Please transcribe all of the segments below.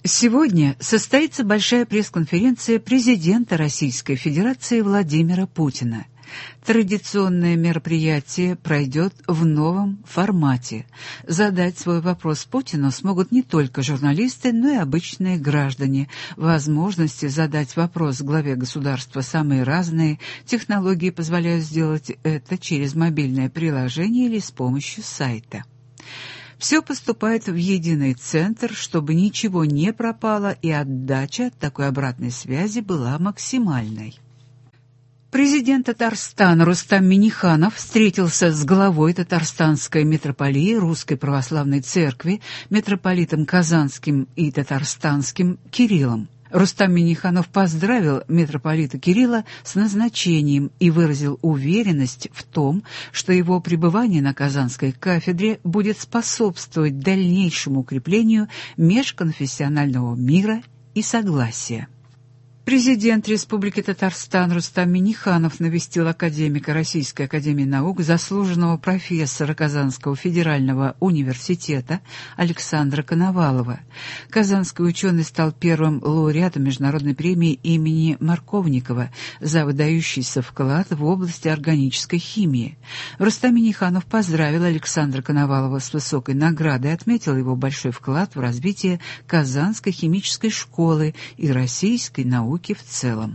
Сегодня состоится большая пресс-конференция президента Российской Федерации Владимира Путина. Традиционное мероприятие пройдет в новом формате. Задать свой вопрос Путину смогут не только журналисты, но и обычные граждане. Возможности задать вопрос главе государства самые разные. Технологии позволяют сделать это через мобильное приложение или с помощью сайта. Все поступает в единый центр, чтобы ничего не пропало, и отдача от такой обратной связи была максимальной. Президент Татарстана Рустам Минниханов встретился с главой Татарстанской митрополии Русской Православной Церкви, митрополитом Казанским и Татарстанским Кириллом. Рустам Минниханов поздравил митрополита Кирилла с назначением и выразил уверенность в том, что его пребывание на Казанской кафедре будет способствовать дальнейшему укреплению межконфессионального мира и согласия. Президент Республики Татарстан Рустам Минниханов навестил академика Российской академии наук, заслуженного профессора Казанского федерального университета Александра Коновалова. Казанский ученый стал первым лауреатом международной премии имени Марковникова за выдающийся вклад в области органической химии. Рустам Минниханов поздравил Александра Коновалова с высокой наградой и отметил его большой вклад в развитие Казанской химической школы и российской науки в целом.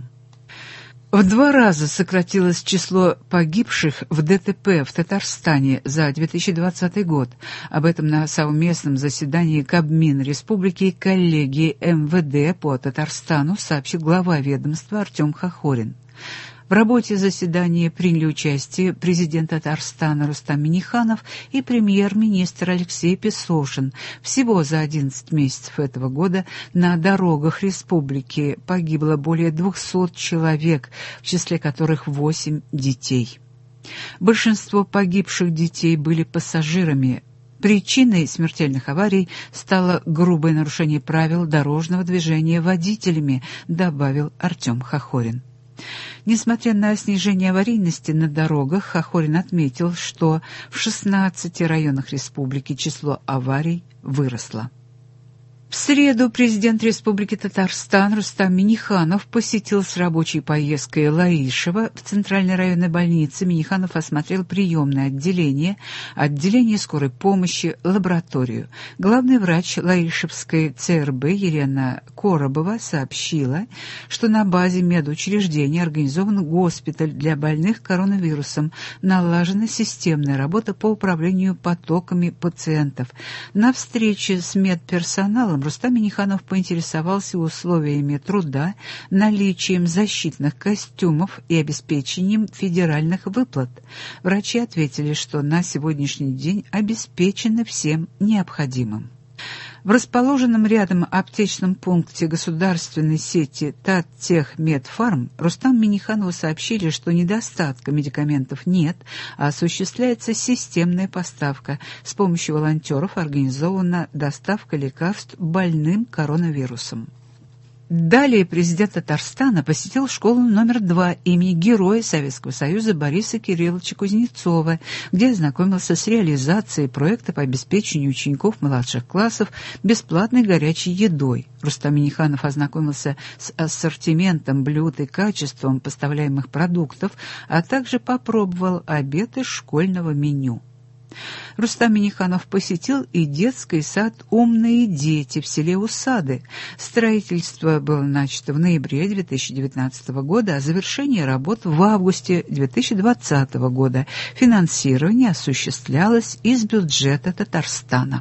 В 2 раза сократилось число погибших в ДТП в Татарстане за 2020 год. Об этом на совместном заседании Кабмина Республики и коллегии МВД по Татарстану сообщил глава ведомства Артем Хохорин. В работе заседания приняли участие президент Татарстана Рустам Минниханов и премьер-министр Алексей Песошин. Всего за 11 месяцев этого года на дорогах республики погибло более 200 человек, в числе которых 8 детей. Большинство погибших детей были пассажирами. Причиной смертельных аварий стало грубое нарушение правил дорожного движения водителями, добавил Артем Хохорин. Несмотря на снижение аварийности на дорогах, Хохорин отметил, что в 16 районах республики число аварий выросло. В среду президент Республики Татарстан Рустам Минниханов посетил с рабочей поездкой Лаишево. В Центральной районной больнице Минниханов осмотрел приемное отделение, отделение скорой помощи, лабораторию. Главный врач Лаишевской ЦРБ Елена Коробова сообщила, что на базе медучреждения организован госпиталь для больных коронавирусом, налажена системная работа по управлению потоками пациентов. На встрече с медперсоналом Рустам Минниханов поинтересовался условиями труда, наличием защитных костюмов и обеспечением федеральных выплат. Врачи ответили, что на сегодняшний день обеспечены всем необходимым. В расположенном рядом аптечном пункте государственной сети Таттехмедфарм Рустам Минниханову сообщили, что недостатка медикаментов нет, а осуществляется системная поставка. С помощью волонтеров организована доставка лекарств больным коронавирусом. Далее президент Татарстана посетил школу номер 2 имени Героя Советского Союза Бориса Кирилловича Кузнецова, где ознакомился с реализацией проекта по обеспечению учеников младших классов бесплатной горячей едой. Рустам Минниханов ознакомился с ассортиментом блюд и качеством поставляемых продуктов, а также попробовал обед из школьного меню. Рустам Минниханов посетил и детский сад «Умные дети» в селе Усады. Строительство было начато в ноябре 2019 года, а завершение работ в августе 2020 года. Финансирование осуществлялось из бюджета Татарстана.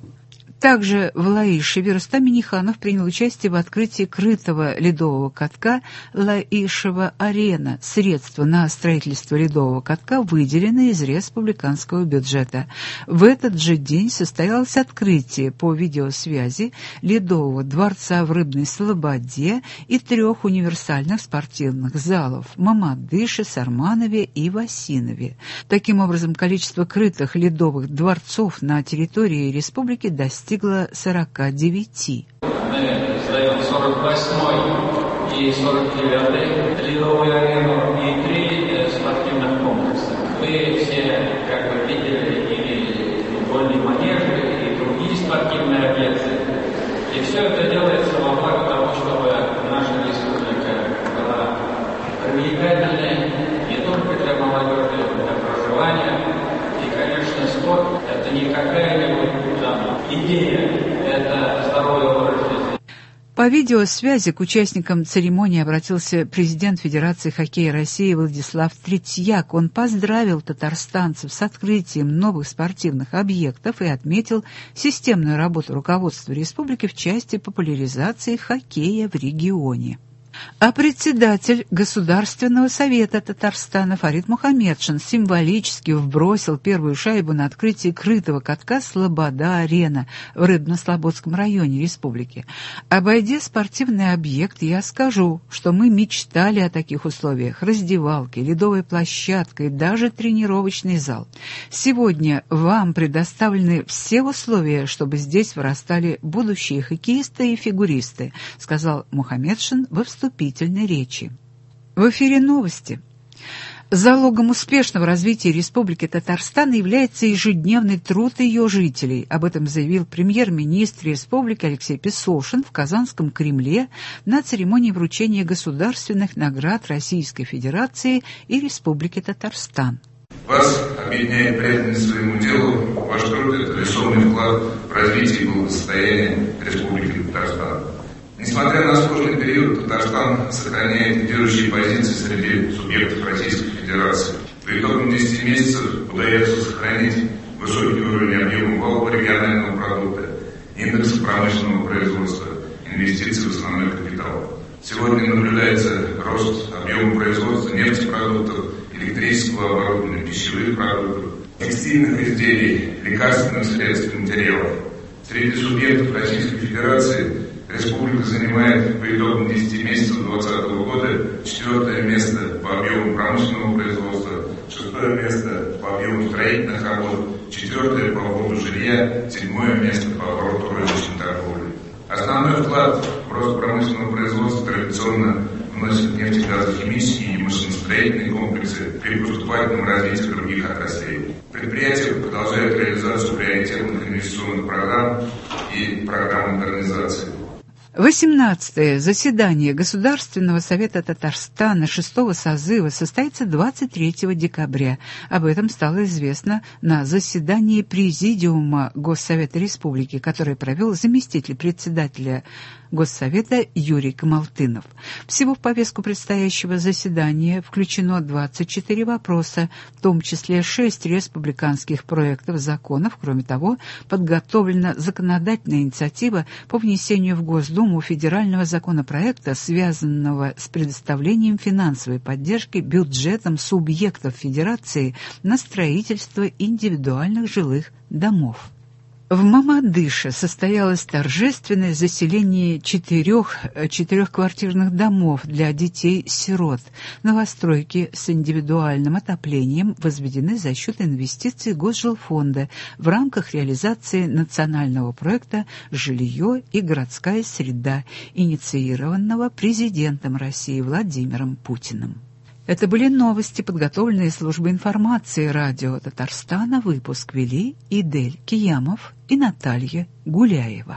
Также в Лаишеве Рустам Минниханов принял участие в открытии крытого ледового катка «Лаишева-арена». Средства на строительство ледового катка выделены из республиканского бюджета. В этот же день состоялось открытие по видеосвязи ледового дворца в Рыбной Слободе и 3 универсальных спортивных залов – Мамадыше, Сарманове и Васинове. Таким образом, количество крытых ледовых дворцов на территории республики достигло 49. Мы сдаем 48-й и 49-й ледовую арену и 3 спортивных комплекса. Вы все, как бы, видели и футбольные манежи, и другие спортивные объекты. И все это делается во благо того, чтобы наша республика была привлекательной не только для молодежи, для проживания. И, конечно, спорт – это не какая-нибудь там идея, это здоровый образ жизни. По видеосвязи к участникам церемонии обратился президент Федерации хоккея России Владислав Третьяк. Он поздравил татарстанцев с открытием новых спортивных объектов и отметил системную работу руководства республики в части популяризации хоккея в регионе. А председатель Государственного совета Татарстана Фарид Мухаммедшин символически вбросил первую шайбу на открытии крытого катка «Слобода-арена» в Рыбно-Слободском районе республики. Обойдя спортивный объект, я скажу, что мы мечтали о таких условиях: раздевалки, ледовая площадка и даже тренировочный зал. Сегодня вам предоставлены все условия, чтобы здесь вырастали будущие хоккеисты и фигуристы, сказал Мухаммедшин во вступительной речи. В эфире новости. Залогом успешного развития Республики Татарстан является ежедневный труд ее жителей. Об этом заявил премьер-министр республики Алексей Песошин в Казанском Кремле на церемонии вручения государственных наград Российской Федерации и Республики Татарстан. Вас объединяет преданность своему делу, ваш труд – это весомый вклад в развитие и благосостояние Республики Татарстан. Несмотря на сложный период, Татарстан сохраняет лидирующие позиции среди субъектов Российской Федерации. По итогам 10 месяцев удается сохранить высокий уровень объема валового регионального продукта, индекса промышленного производства, инвестиций в основной капитал. Сегодня наблюдается рост объема производства нефтепродуктов, электрического оборудования, пищевых продуктов, текстильных изделий, лекарственных средств и материалов. Среди субъектов Российской Федерации республика занимает по итогам 10 месяцев 2020 года 4-е место по объему промышленного производства, 6-е место по объему строительных работ, 4-е по обороту жилья, 7-е место по обороту розничной торговли. Основной вклад в рост промышленного производства традиционно вносят нефтегазохимические и машиностроительные комплексы при поступательном развитии других отраслей. Предприятия продолжают реализацию приоритетных инвестиционных программ и программ модернизации. 18-е заседание Государственного совета Татарстана 6-го созыва состоится 23 декабря. Об этом стало известно на заседании Президиума Госсовета Республики, которое провел заместитель председателя Госсовета Юрий Камалтынов. Всего в повестку предстоящего заседания включено 24 вопроса, в том числе 6 республиканских проектов законов. Кроме того, подготовлена законодательная инициатива по внесению в Госдуму федерального законопроекта, связанного с предоставлением финансовой поддержки бюджетом субъектов Федерации на строительство индивидуальных жилых домов. В Мамадыше состоялось торжественное заселение 4 четырехквартирных домов для детей-сирот. Новостройки с индивидуальным отоплением возведены за счет инвестиций Госжилфонда в рамках реализации национального проекта «Жилье и городская среда», инициированного президентом России Владимиром Путиным. Это были новости, подготовленные службой информации радио Татарстана. Выпуск вели Идель Киямов и Наталья Гуляева.